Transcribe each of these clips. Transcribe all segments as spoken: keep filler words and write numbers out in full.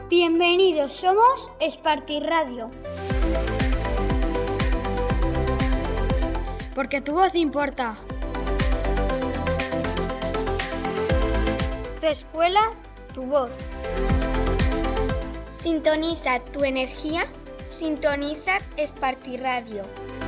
Bienvenidos, somos Esparti Radio. Porque tu voz importa. Tu escuela, tu voz. Sintoniza tu energía, sintoniza Esparti Radio.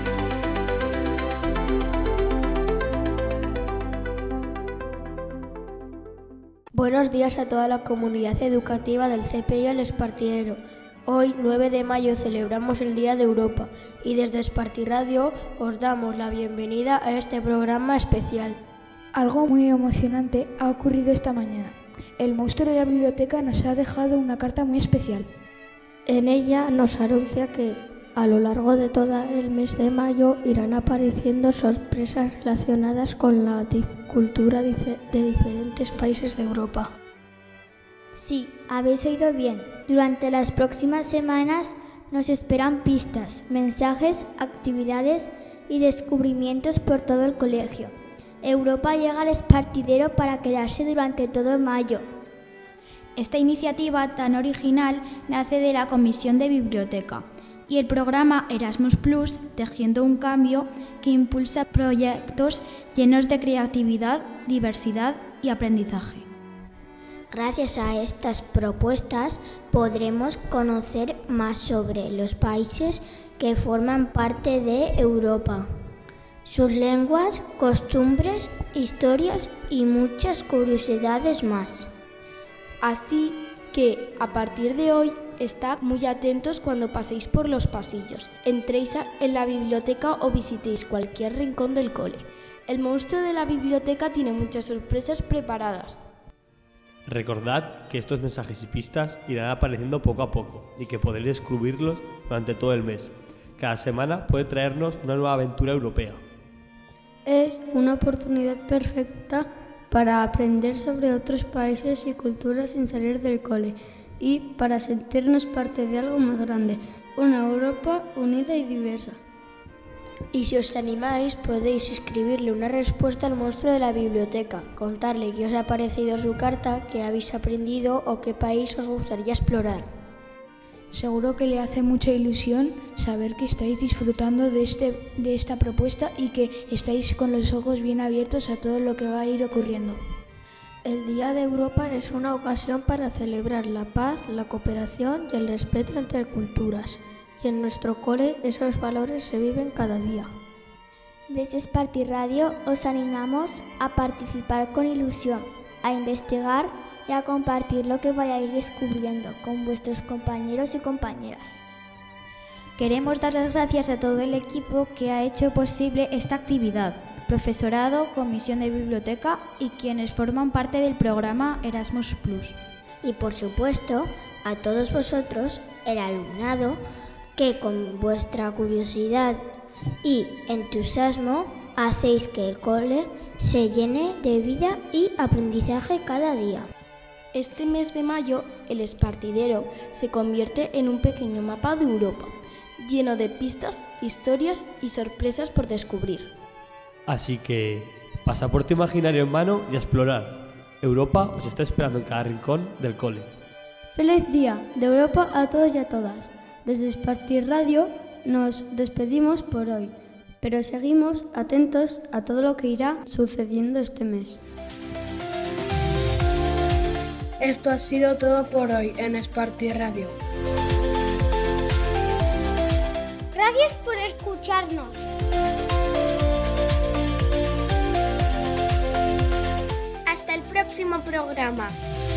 Buenos días a toda la comunidad educativa del C P I El Espartidero. Hoy, nueve de mayo, celebramos el Día de Europa y desde Esparti Radio os damos la bienvenida a este programa especial. Algo muy emocionante ha ocurrido esta mañana. El monstruo de la biblioteca nos ha dejado una carta muy especial. En ella nos anuncia que a lo largo de todo el mes de mayo irán apareciendo sorpresas relacionadas con la cultura de diferentes países de Europa. Sí, habéis oído bien. Durante las próximas semanas nos esperan pistas, mensajes, actividades y descubrimientos por todo el colegio. Europa llega al Espartidero para quedarse durante todo mayo. Esta iniciativa tan original nace de la Comisión de Biblioteca y el programa Erasmus Plus, Tejiendo un Cambio, que impulsa proyectos llenos de creatividad, diversidad y aprendizaje. Gracias a estas propuestas podremos conocer más sobre los países que forman parte de Europa, sus lenguas, costumbres, historias y muchas curiosidades más. Así que a partir de hoy, estad muy atentos cuando paséis por los pasillos, entréis en la biblioteca o visitéis cualquier rincón del cole. El monstruo de la biblioteca tiene muchas sorpresas preparadas. Recordad que estos mensajes y pistas irán apareciendo poco a poco y que podréis descubrirlos durante todo el mes. Cada semana puede traernos una nueva aventura europea. Es una oportunidad perfecta para aprender sobre otros países y culturas sin salir del cole y para sentirnos parte de algo más grande, una Europa unida y diversa. Y si os animáis, podéis escribirle una respuesta al monstruo de la biblioteca, contarle qué os ha parecido su carta, qué habéis aprendido o qué país os gustaría explorar. Seguro que le hace mucha ilusión saber que estáis disfrutando de, este, de esta propuesta y que estáis con los ojos bien abiertos a todo lo que va a ir ocurriendo. El Día de Europa es una ocasión para celebrar la paz, la cooperación y el respeto entre culturas. Y en nuestro cole esos valores se viven cada día. Desde Esparti Radio os animamos a participar con ilusión, a investigar y a compartir lo que vayáis descubriendo con vuestros compañeros y compañeras. Queremos dar las gracias a todo el equipo que ha hecho posible esta actividad, profesorado, comisión de biblioteca y quienes forman parte del programa Erasmus Plus. Y por supuesto, a todos vosotros, el alumnado, que con vuestra curiosidad y entusiasmo hacéis que el cole se llene de vida y aprendizaje cada día. Este mes de mayo, el Espartidero se convierte en un pequeño mapa de Europa, lleno de pistas, historias y sorpresas por descubrir. Así que, pasaporte imaginario en mano y a explorar. Europa os está esperando en cada rincón del cole. ¡Feliz Día de Europa a todos y a todas! Desde Esparti Radio nos despedimos por hoy, pero seguimos atentos a todo lo que irá sucediendo este mes. Esto ha sido todo por hoy en Esparti Radio. Gracias por escucharnos. Hasta el próximo programa.